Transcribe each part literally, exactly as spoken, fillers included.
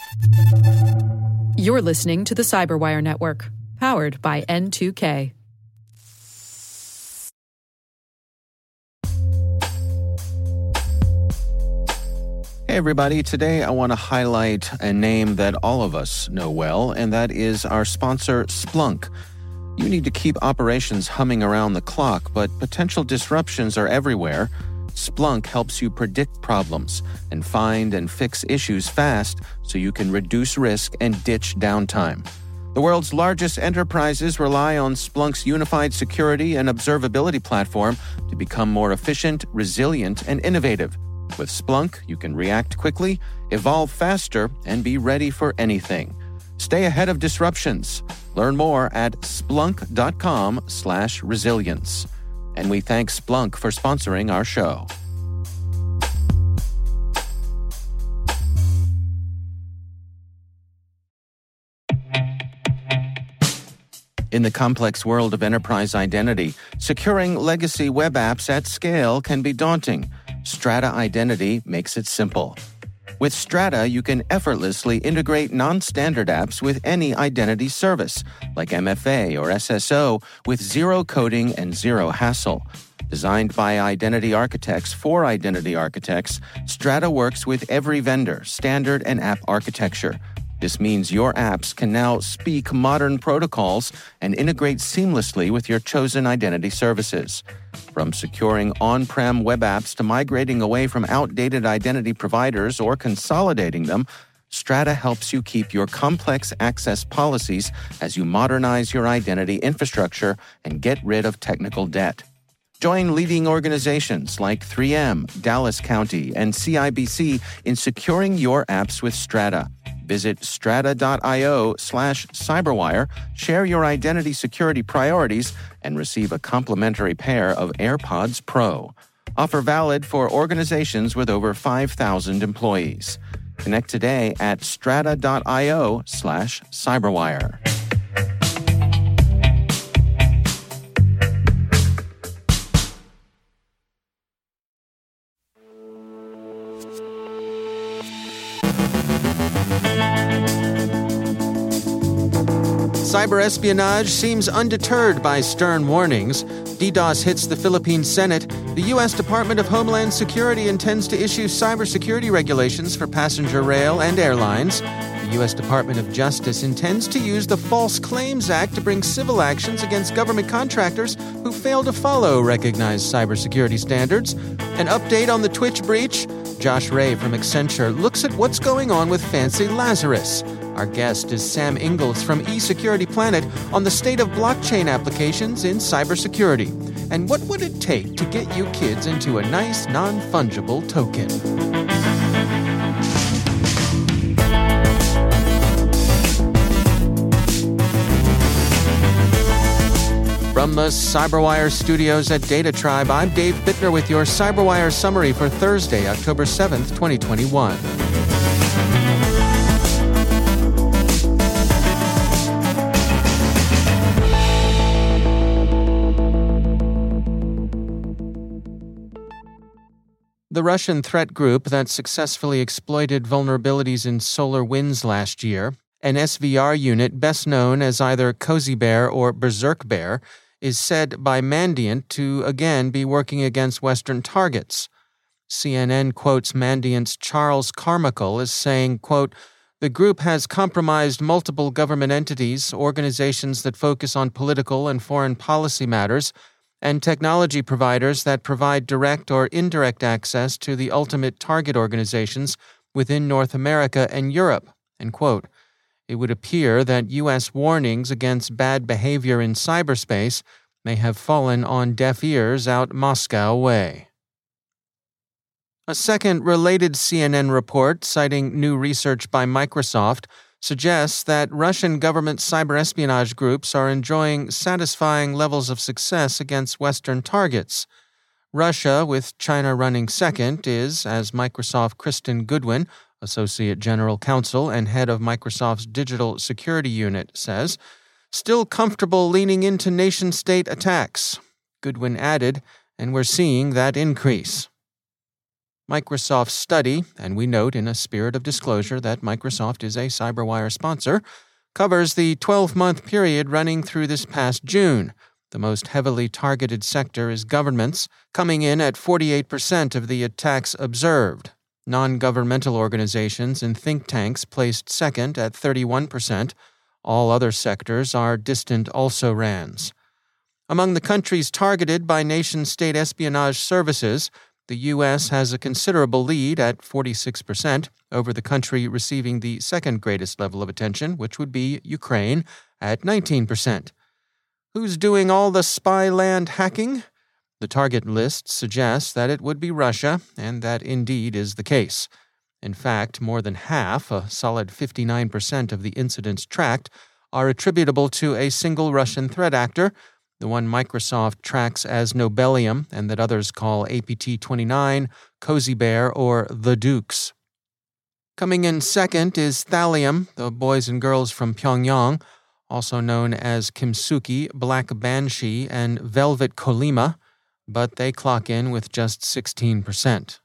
You're listening to the Cyberwire Network, powered by N two K. Hey everybody, today I want to highlight a name that all of us know well, and that is our sponsor, Splunk. You need to keep operations humming around the clock, but potential disruptions are everywhere. Splunk helps you predict problems and find and fix issues fast so you can reduce risk and ditch downtime. The world's largest enterprises rely on Splunk's unified security and observability platform to become more efficient, resilient, and innovative. With Splunk, you can react quickly, evolve faster, and be ready for anything. Stay ahead of disruptions. Learn more at splunk.com slash resilience. And we thank Splunk for sponsoring our show. In the complex world of enterprise identity, securing legacy web apps at scale can be daunting. Strata Identity makes it simple. With Strata, you can effortlessly integrate non-standard apps with any identity service, like M F A or S S O, with zero coding and zero hassle. Designed by identity architects for identity architects, Strata works with every vendor, standard, and app architecture. This means your apps can now speak modern protocols and integrate seamlessly with your chosen identity services. From securing on-prem web apps to migrating away from outdated identity providers or consolidating them, Strata helps you keep your complex access policies as you modernize your identity infrastructure and get rid of technical debt. Join leading organizations like three M, Dallas County, and C I B C in securing your apps with Strata. Visit strata.io slash cyberwire, share your identity security priorities, and receive a complimentary pair of AirPods Pro. Offer valid for organizations with over five thousand employees. Connect today at strata.io slash cyberwire. Cyber espionage seems undeterred by stern warnings. DDoS hits the Philippine Senate. The U S Department of Homeland Security intends to issue cybersecurity regulations for passenger rail and airlines. The U S Department of Justice intends to use the False Claims Act to bring civil actions against government contractors who fail to follow recognized cybersecurity standards. An update on the Twitch breach. Josh Ray from Accenture looks at what's going on with Fancy Lazarus. Our guest is Sam Ingalls from eSecurity Planet on the state of blockchain applications in cybersecurity. And what would it take to get you kids into a nice, non-fungible token? From the Cyberwire studios at Data Tribe, I'm Dave Bittner with your Cyberwire summary for Thursday, October seventh, twenty twenty-one. The Russian threat group that successfully exploited vulnerabilities in SolarWinds last year, an S V R unit best known as either Cozy Bear or Berserk Bear, is said by Mandiant to again be working against Western targets. C N N quotes Mandiant's Charles Carmichael as saying, quote, "The group has compromised multiple government entities, organizations that focus on political and foreign policy matters, and technology providers that provide direct or indirect access to the ultimate target organizations within North America and Europe," end quote. It would appear that U S warnings against bad behavior in cyberspace may have fallen on deaf ears out Moscow way. A second related C N N report, citing new research by Microsoft, suggests that Russian government cyber espionage groups are enjoying satisfying levels of success against Western targets. Russia, with China running second, is, as Microsoft Kristen Goodwin, Associate General Counsel and head of Microsoft's Digital Security Unit, says, still comfortable leaning into nation-state attacks. Goodwin added, and we're seeing that increase. Microsoft's study, and we note in a spirit of disclosure that Microsoft is a CyberWire sponsor, covers the twelve-month period running through this past June. The most heavily targeted sector is governments, coming in at forty-eight percent of the attacks observed. Non-governmental organizations and think tanks placed second at thirty-one percent. All other sectors are distant also-rans. Among the countries targeted by nation-state espionage services, the U S has a considerable lead at forty-six percent over the country receiving the second greatest level of attention, which would be Ukraine, at nineteen percent. Who's doing all the spy land hacking? The target list suggests that it would be Russia, and that indeed is the case. In fact, more than half, a solid fifty-nine percent of the incidents tracked, are attributable to a single Russian threat actor, the one Microsoft tracks as Nobelium and that others call A P T twenty-nine, Cozy Bear, or The Dukes. Coming in second is Thallium, the boys and girls from Pyongyang, also known as Kimsuki, Black Banshee, and Velvet Kolima, but they clock in with just sixteen percent.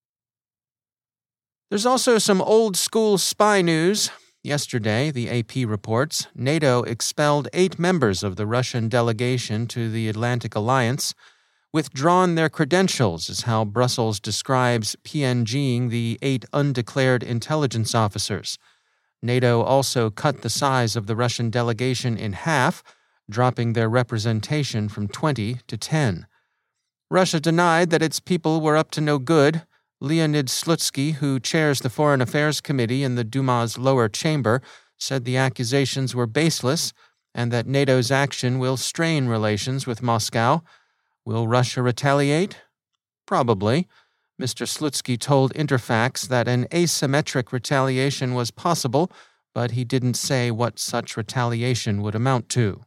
There's also some old-school spy news. Yesterday, the A P reports, NATO expelled eight members of the Russian delegation to the Atlantic Alliance. Withdrawn their credentials is how Brussels describes PNGing the eight undeclared intelligence officers. NATO also cut the size of the Russian delegation in half, dropping their representation from twenty to ten. Russia denied that its people were up to no good. Leonid Slutsky, who chairs the Foreign Affairs Committee in the Duma's lower chamber, said the accusations were baseless and that NATO's action will strain relations with Moscow. Will Russia retaliate? Probably. Mister Slutsky told Interfax that an asymmetric retaliation was possible, but he didn't say what such retaliation would amount to.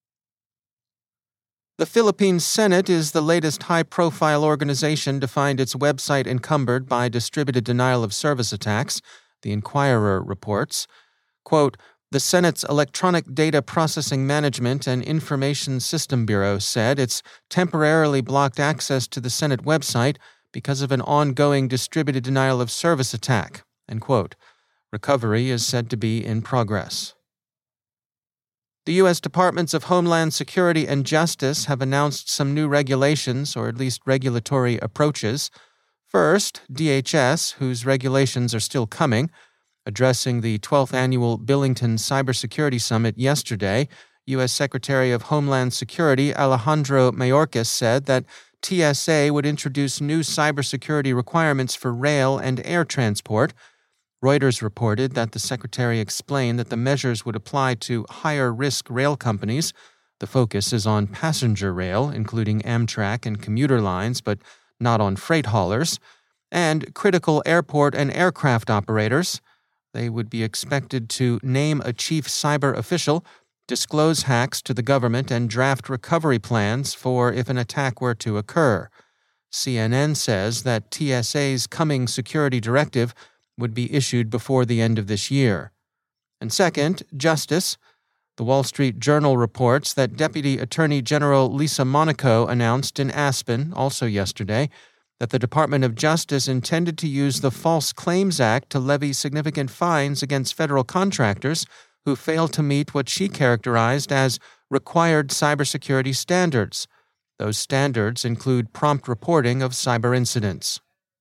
The Philippine Senate is the latest high-profile organization to find its website encumbered by distributed denial-of-service attacks, the Inquirer reports. Quote, the Senate's Electronic Data Processing Management and Information System Bureau said it's temporarily blocked access to the Senate website because of an ongoing distributed denial-of-service attack. End quote. Recovery is said to be in progress. The U S Departments of Homeland Security and Justice have announced some new regulations, or at least regulatory approaches. First, D H S, whose regulations are still coming. Addressing the twelfth Annual Billington Cybersecurity Summit yesterday, U S Secretary of Homeland Security Alejandro Mayorkas said that T S A would introduce new cybersecurity requirements for rail and air transport. Reuters reported that the Secretary explained that the measures would apply to higher-risk rail companies. The focus is on passenger rail, including Amtrak and commuter lines, but not on freight haulers, and critical airport and aircraft operators. They would be expected to name a chief cyber official, disclose hacks to the government, and draft recovery plans for if an attack were to occur. C N N says that T S A's coming security directive would be issued before the end of this year. And second, justice. The Wall Street Journal reports that Deputy Attorney General Lisa Monaco announced in Aspen, also yesterday, that the Department of Justice intended to use the False Claims Act to levy significant fines against federal contractors who failed to meet what she characterized as required cybersecurity standards. Those standards include prompt reporting of cyber incidents.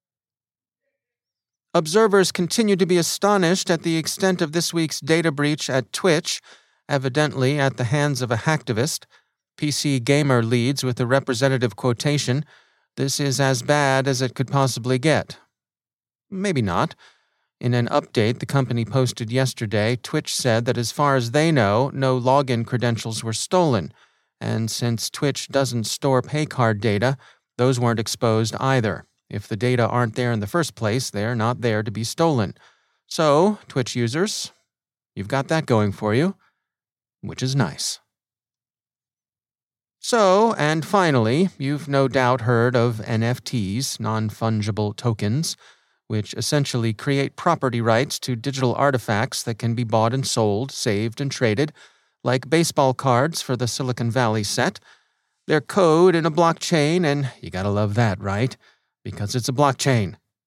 Observers continue to be astonished at the extent of this week's data breach at Twitch, evidently at the hands of a hacktivist. P C Gamer leads with a representative quotation, "This is as bad as it could possibly get." Maybe not. In an update the company posted yesterday, Twitch said that as far as they know, no login credentials were stolen, and since Twitch doesn't store paycard data, those weren't exposed either. If the data aren't there in the first place, they're not there to be stolen. So, Twitch users, you've got that going for you, which is nice. So, and finally, you've no doubt heard of N F Ts, non-fungible tokens, which essentially create property rights to digital artifacts that can be bought and sold, saved and traded, like baseball cards for the Silicon Valley set. They're code in a blockchain, and you gotta love that, right? Because it's a blockchain.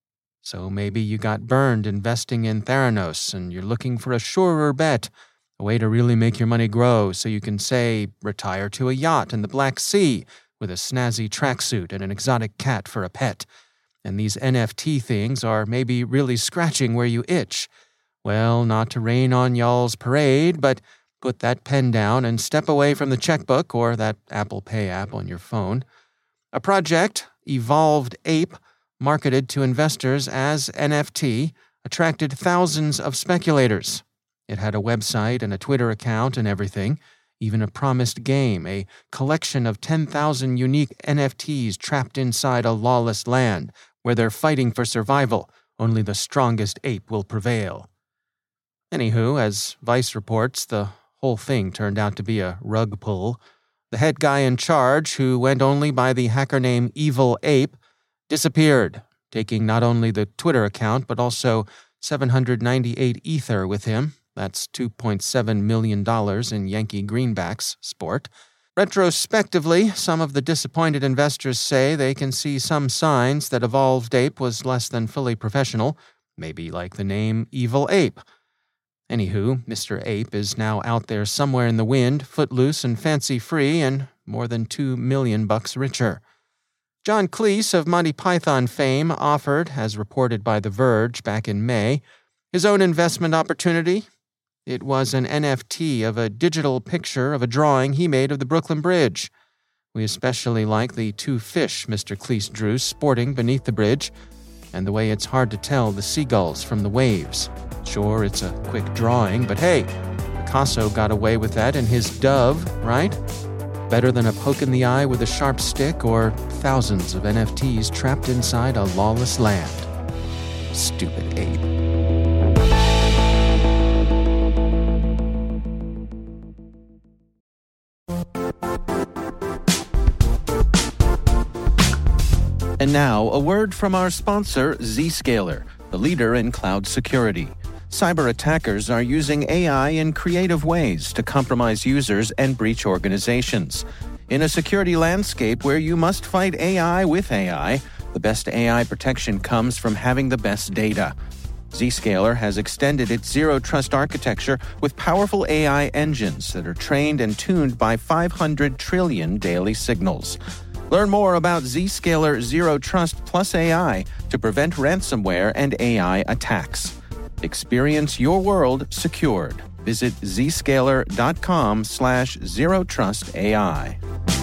So maybe you got burned investing in Theranos and you're looking for a surer bet, a way to really make your money grow so you can, say, retire to a yacht in the Black Sea with a snazzy tracksuit and an exotic cat for a pet. And these N F T things are maybe really scratching where you itch. Well, not to rain on y'all's parade, but put that pen down and step away from the checkbook or that Apple Pay app on your phone. A project, Evolved Ape, marketed to investors as N F T, attracted thousands of speculators. It had a website and a Twitter account and everything, even a promised game, a collection of ten thousand unique N F Ts trapped inside a lawless land where they're fighting for survival. Only the strongest ape will prevail. Anywho, as Vice reports, the whole thing turned out to be a rug pull. The head guy in charge, who went only by the hacker name Evil Ape, disappeared, taking not only the Twitter account but also seven hundred ninety-eight Ether with him. That's two point seven million dollars in Yankee greenbacks sport. Retrospectively, some of the disappointed investors say they can see some signs that Evolved Ape was less than fully professional, maybe like the name Evil Ape. Anywho, Mister Ape is now out there somewhere in the wind, footloose and fancy-free, and more than two million bucks richer. John Cleese of Monty Python fame offered, as reported by The Verge back in May, his own investment opportunity. It was an N F T of a digital picture of a drawing he made of the Brooklyn Bridge. We especially like the two fish Mister Cleese drew sporting beneath the bridge, and the way it's hard to tell the seagulls from the waves. Sure, it's a quick drawing, but hey, Picasso got away with that in his Dove, right? Better than a poke in the eye with a sharp stick or thousands of N F Ts trapped inside a lawless land. Stupid ape. And now, a word from our sponsor, Zscaler, the leader in cloud security. Cyber attackers are using A I in creative ways to compromise users and breach organizations. In a security landscape where you must fight A I with A I, the best A I protection comes from having the best data. Zscaler has extended its zero-trust architecture with powerful A I engines that are trained and tuned by five hundred trillion daily signals. Learn more about Zscaler Zero Trust Plus A I to prevent ransomware and A I attacks. Experience your world secured. Visit zscaler.com slash zero trust AI.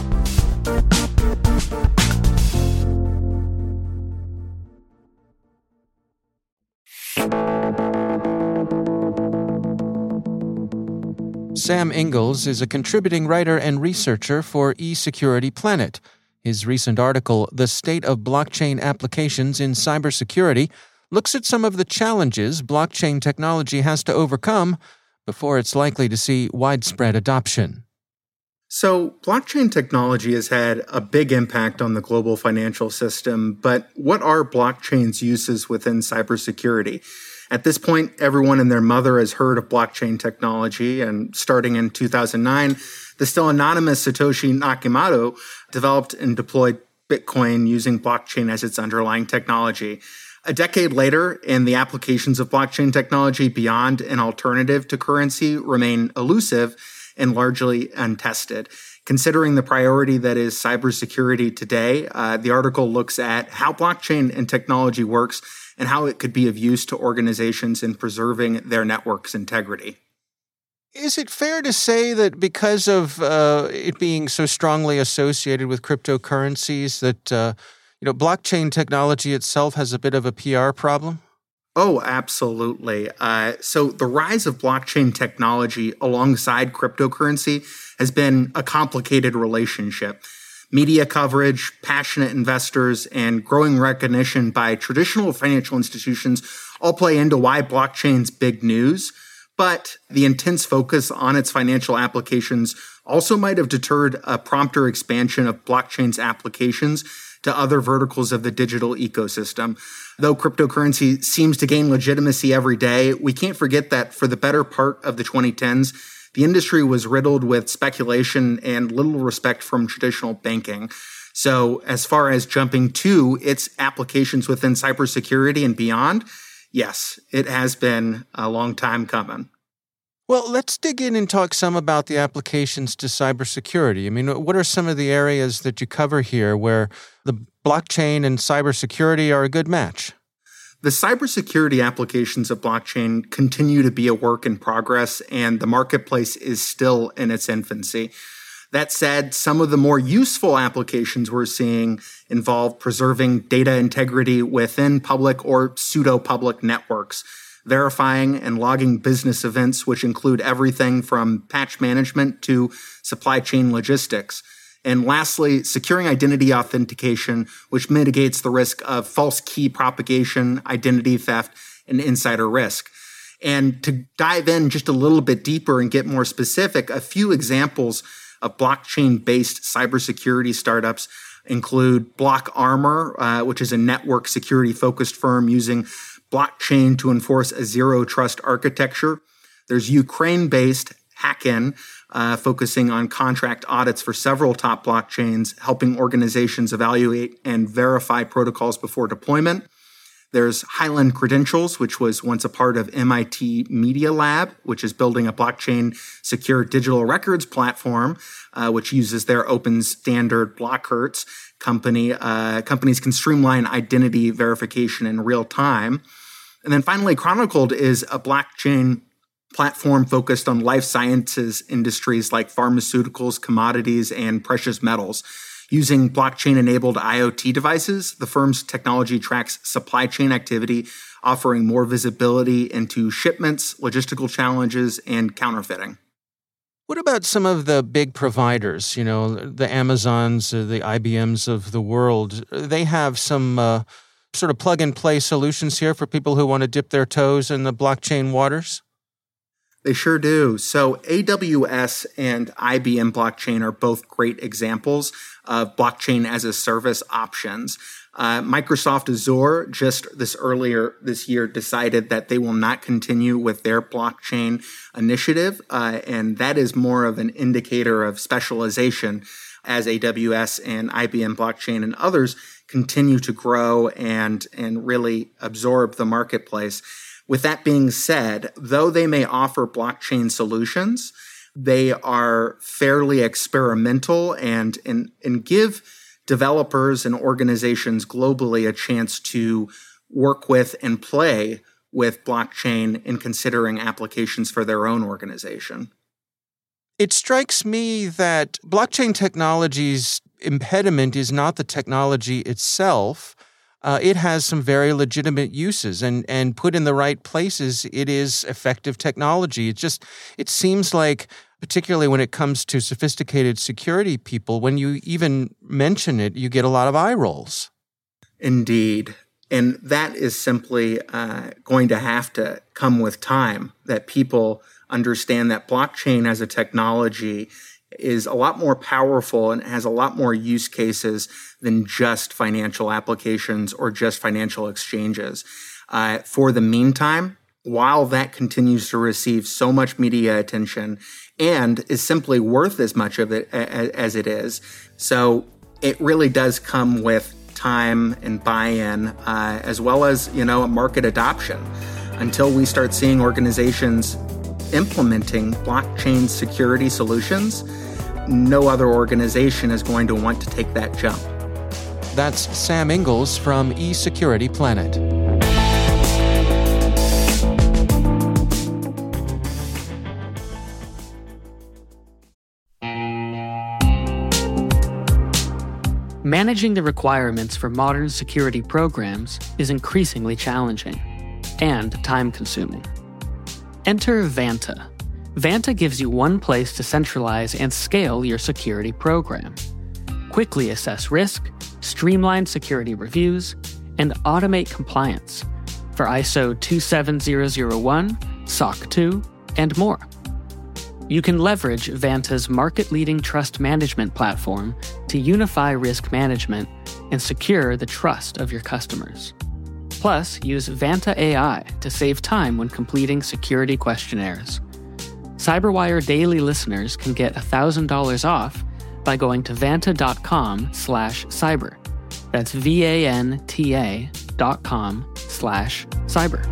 Sam Ingalls is a contributing writer and researcher for eSecurity Planet. His recent article, The State of Blockchain Applications in Cybersecurity, looks at some of the challenges blockchain technology has to overcome before it's likely to see widespread adoption. So, blockchain technology has had a big impact on the global financial system, but what are blockchain's uses within cybersecurity? At this point, everyone and their mother has heard of blockchain technology, and starting in two thousand nine, the still anonymous Satoshi Nakamoto developed and deployed Bitcoin using blockchain as its underlying technology. A decade later, and the applications of blockchain technology beyond an alternative to currency remain elusive and largely untested. Considering the priority that is cybersecurity today, uh, the article looks at how blockchain and technology works and how it could be of use to organizations in preserving their network's integrity. Is it fair to say that because of uh, it being so strongly associated with cryptocurrencies that uh, you know blockchain technology itself has a bit of a P R problem? Oh, absolutely. Uh, so the rise of blockchain technology alongside cryptocurrency has been a complicated relationship. Media coverage, passionate investors, and growing recognition by traditional financial institutions all play into why blockchain's big news. But the intense focus on its financial applications also might have deterred a prompter expansion of blockchain's applications to other verticals of the digital ecosystem. Though cryptocurrency seems to gain legitimacy every day, we can't forget that for the better part of the twenty tens, the industry was riddled with speculation and little respect from traditional banking. So as far as jumping to its applications within cybersecurity and beyond, yes, it has been a long time coming. Well, let's dig in and talk some about the applications to cybersecurity. I mean, what are some of the areas that you cover here where the blockchain and cybersecurity are a good match? The cybersecurity applications of blockchain continue to be a work in progress, and the marketplace is still in its infancy. That said, some of the more useful applications we're seeing involve preserving data integrity within public or pseudo-public networks, verifying and logging business events, which include everything from patch management to supply chain logistics. And lastly, securing identity authentication, which mitigates the risk of false key propagation, identity theft, and insider risk. And to dive in just a little bit deeper and get more specific, a few examples of blockchain-based cybersecurity startups include BlockArmor, uh, which is a network security-focused firm using blockchain to enforce a zero-trust architecture. There's Ukraine-based Hacken, uh, focusing on contract audits for several top blockchains, helping organizations evaluate and verify protocols before deployment. There's Highland Credentials, which was once a part of M I T Media Lab, which is building a blockchain secure digital records platform, uh, which uses their open standard Blockhertz company. Uh, companies can streamline identity verification in real time. And then finally, Chronicled is a blockchain platform focused on life sciences industries like pharmaceuticals, commodities, and precious metals. Using blockchain-enabled IoT devices, the firm's technology tracks supply chain activity, offering more visibility into shipments, logistical challenges, and counterfeiting. What about some of the big providers, you know, the Amazons, uh, the I B Ms of the world? They have some uh, sort of plug-and-play solutions here for people who want to dip their toes in the blockchain waters? They sure do. So A W S and I B M Blockchain are both great examples of blockchain as a service options. Uh, Microsoft Azure just this earlier this year decided that they will not continue with their blockchain initiative, uh, and that is more of an indicator of specialization as A W S and I B M Blockchain and others continue to grow and, and really absorb the marketplace. With that being said, though they may offer blockchain solutions, they are fairly experimental and, and, and give developers and organizations globally a chance to work with and play with blockchain in considering applications for their own organization. It strikes me that blockchain technology's impediment is not the technology itself. Uh, it has some very legitimate uses, and, and put in the right places, it is effective technology. It just, it seems like, particularly when it comes to sophisticated security people, when you even mention it, you get a lot of eye rolls. Indeed. And that is simply uh, going to have to come with time, that people understand that blockchain as a technology is a lot more powerful and has a lot more use cases than just financial applications or just financial exchanges. Uh, for the meantime, while that continues to receive so much media attention and is simply worth as much of it as it is, so it really does come with time and buy-in, uh, as well as, you know, a market adoption. Until we start seeing organizations implementing blockchain security solutions, no other organization is going to want to take that jump. That's Sam Ingalls from eSecurity Planet. Managing the requirements for modern security programs is increasingly challenging and time-consuming. Enter Vanta. Vanta gives you one place to centralize and scale your security program. Quickly assess risk, streamline security reviews, and automate compliance for I S O two seven zero zero one, S O C two, and more. You can leverage Vanta's market-leading trust management platform to unify risk management and secure the trust of your customers. Plus, use Vanta A I to save time when completing security questionnaires. CyberWire Daily listeners can get one thousand dollars off by going to vanta.com slash cyber. That's V-A-N-T-A dot com slash cyber.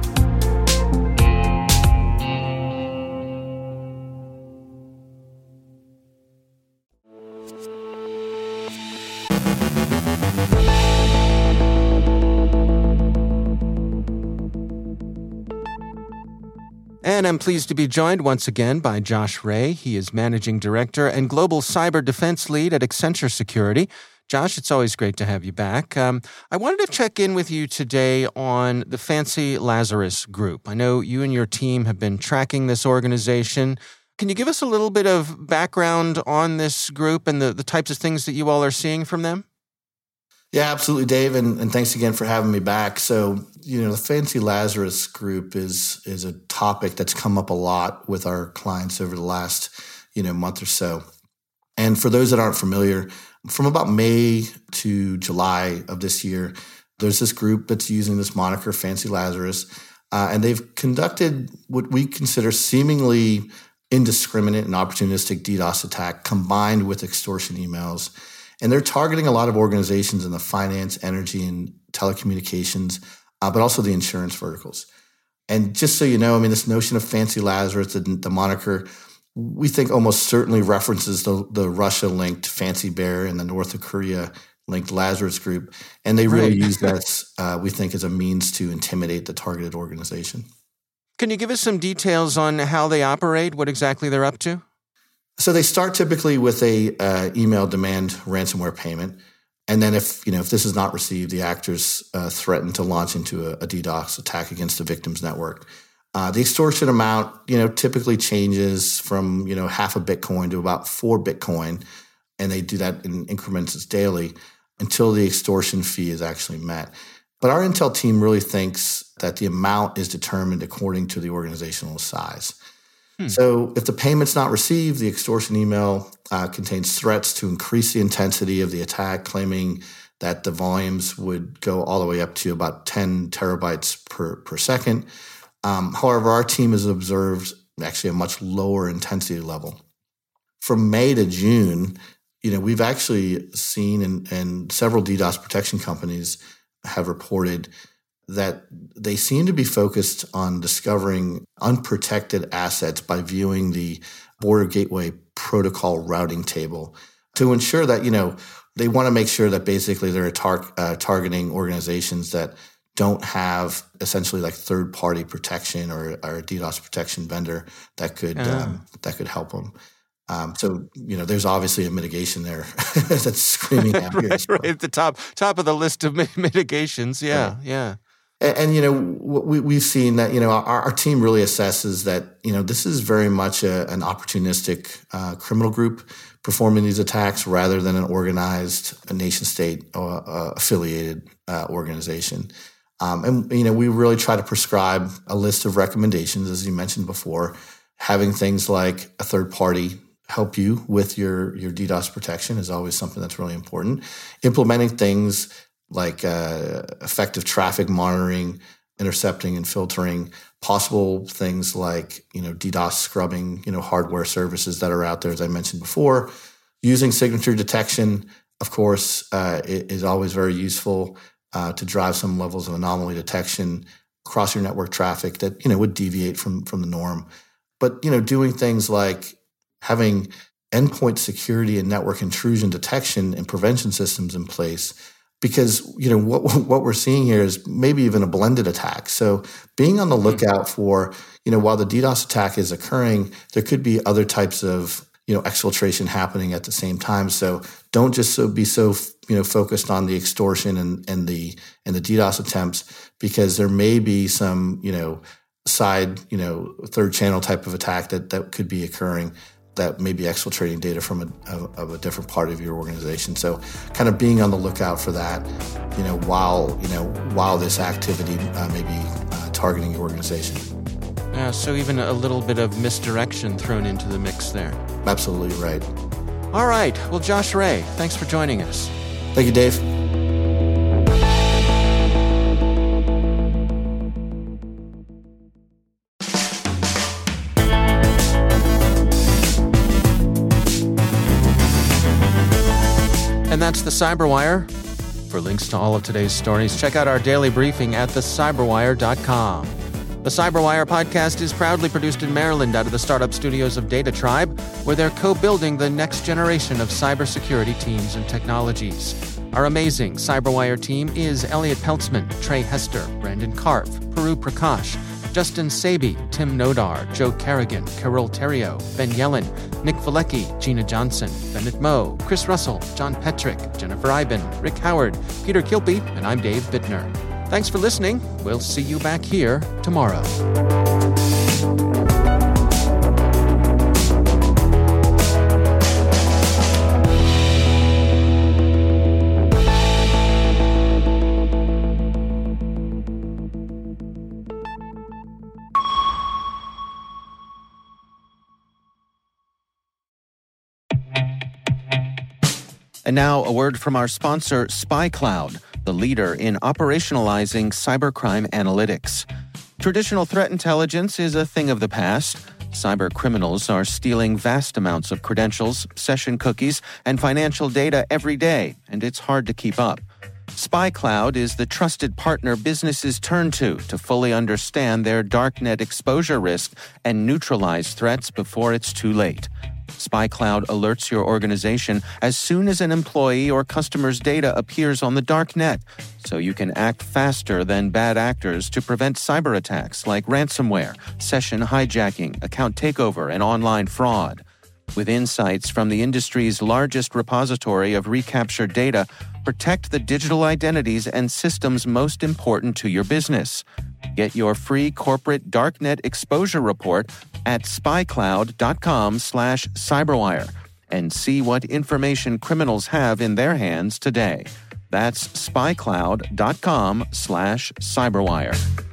And I'm pleased to be joined once again by Josh Ray. He is Managing Director and Global Cyber Defense Lead at Accenture Security. Josh, it's always great to have you back. Um, I wanted to check in with you today on the Fancy Lazarus Group. I know you and your team have been tracking this organization. Can you give us a little bit of background on this group and the, the types of things that you all are seeing from them? Yeah, absolutely, Dave, and, and thanks again for having me back. So, you know, the Fancy Lazarus Group is is a topic that's come up a lot with our clients over the last, you know, month or so. And for those that aren't familiar, from about May to July of this year, there's this group that's using this moniker, Fancy Lazarus, uh, and they've conducted what we consider seemingly indiscriminate and opportunistic DDoS attack combined with extortion emails. And they're targeting a lot of organizations in the finance, energy, and telecommunications, uh, but also the insurance verticals. And just so you know, I mean, this notion of Fancy Lazarus, the, the moniker, we think almost certainly references the, the Russia-linked Fancy Bear and the North Korea-linked Lazarus Group. And they really right. use that, uh, we think, as a means to intimidate the targeted organization. Can you give us some details on how they operate, what exactly they're up to? So they start typically with a uh, email demand ransomware payment, and then if you know if this is not received, the actors uh, threaten to launch into a, a DDoS attack against the victim's network. Uh, the extortion amount, you know, typically changes from you know half a Bitcoin to about four Bitcoin, and they do that in increments daily until the extortion fee is actually met. But our intel team really thinks that the amount is determined according to the organizational size. So if the payment's not received, the extortion email uh, contains threats to increase the intensity of the attack, claiming that the volumes would go all the way up to about ten terabytes per, per second. Um, however, our team has observed actually a much lower intensity level. From May to June, you know, we've actually seen, and, and several DDoS protection companies have reported that they seem to be focused on discovering unprotected assets by viewing the Border Gateway Protocol routing table to ensure that, you know, they want to make sure that basically they're tar- uh, targeting organizations that don't have essentially like third-party protection or, or a DDoS protection vendor that could oh. um, that could help them. Um, so, you know, there's obviously a mitigation there that's screaming out here. right, right at the top top of the list of mitigations. Yeah, right. yeah. And, and, you know, we, we've seen that, you know, our, our team really assesses that, you know, this is very much a, an opportunistic uh, criminal group performing these attacks rather than an organized a nation state or uh, affiliated uh, organization. Um, and, you know, we really try to prescribe a list of recommendations, as you mentioned before, having things like a third party help you with your, your DDoS protection is always something that's really important. Implementing things like uh, effective traffic monitoring, intercepting and filtering, possible things like, you know, DDoS scrubbing, you know, hardware services that are out there, as I mentioned before. Using signature detection, of course, uh, is always very useful uh, to drive some levels of anomaly detection across your network traffic that, you know, would deviate from, from the norm. But, you know, doing things like having endpoint security and network intrusion detection and prevention systems in place. Because, you know, what what we're seeing here is maybe even a blended attack. So being on the lookout for, you know, while the DDoS attack is occurring, there could be other types of, you know, exfiltration happening at the same time. So don't just so be so, you know, focused on the extortion and, and the and the DDoS attempts, because there may be some, you know, side, you know, third channel type of attack that, that could be occurring, that may be exfiltrating data from a, a, of a different part of your organization. So kind of being on the lookout for that, you know, while, you know, while this activity uh, may be uh, targeting your organization. Yeah, so even a little bit of misdirection thrown into the mix there. Absolutely right. All right. Well, Josh Ray, thanks for joining us. Thank you, Dave. And that's the Cyberwire. For links to all of today's stories, check out our daily briefing at the cyberwire dot com. The Cyberwire podcast is proudly produced in Maryland out of the startup studios of Data Tribe, where they're co-building the next generation of cybersecurity teams and technologies. Our amazing Cyberwire team is Elliot Peltzman, Trey Hester, Brandon Karpf, Puru Prakash, Justin Saby, Tim Nodar, Joe Kerrigan, Carol Terrio, Ben Yellen, Nick Valecki, Gina Johnson, Bennett Moe, Chris Russell, John Petrick, Jennifer Iben, Rick Howard, Peter Kilby, and I'm Dave Bittner. Thanks for listening. We'll see you back here tomorrow. And now a word from our sponsor, SpyCloud, the leader in operationalizing cybercrime analytics. Traditional threat intelligence is a thing of the past. Cyber criminals are stealing vast amounts of credentials, session cookies, and financial data every day, and it's hard to keep up. SpyCloud is the trusted partner businesses turn to to fully understand their darknet exposure risk and neutralize threats before it's too late. SpyCloud alerts your organization as soon as an employee or customer's data appears on the dark net, so you can act faster than bad actors to prevent cyber attacks like ransomware, session hijacking, account takeover, and online fraud. With insights from the industry's largest repository of recaptured data, protect the digital identities and systems most important to your business. Get your free corporate darknet exposure report at spycloud.com slash cyberwire and see what information criminals have in their hands today. That's spycloud.com slash cyberwire.